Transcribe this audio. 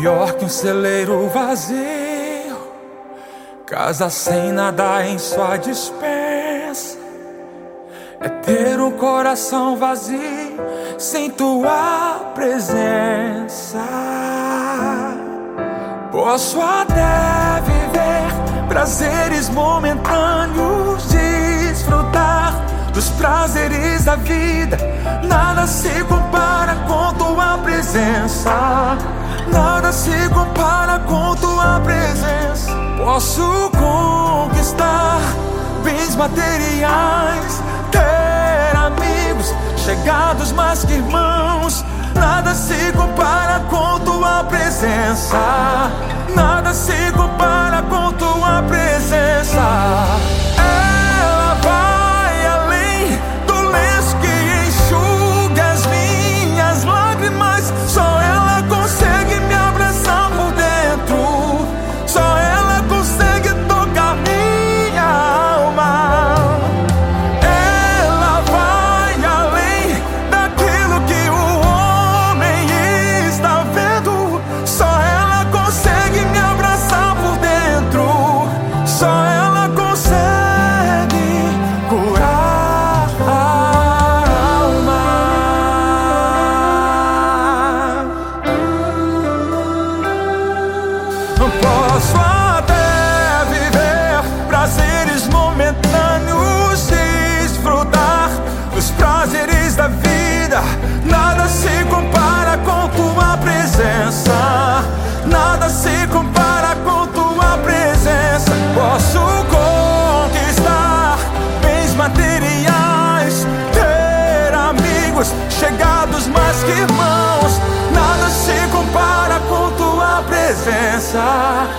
Pior que um celeiro vazio, casa sem nada em sua dispensa, é ter um coração vazio sem tua presença. Posso até viver prazeres momentâneos, desfrutar dos prazeres da vida, nada se compara com tua presença. Nada se compara com tua presença. Posso conquistar bens materiais, ter amigos chegados mais que irmãos, nada se compara com tua presença. Nada se compara com tua presença. Ela vai além do lenço que enxuga as minhas lágrimas. Só ela consegue me abraçar por dentro. Só ela consegue tocar minha alma. Ela vai além daquilo que o homem está vendo. Só ela consegue me abraçar por dentro. Só ela consegue curar a alma. Não posso até viver prazeres momentâneos, desfrutar dos prazeres da vida, nada se compara com tua presença. Nada se compara com tua presença. Posso conquistar bens materiais, ter amigos chegados mais que irmãos, nada se compara com tua presença.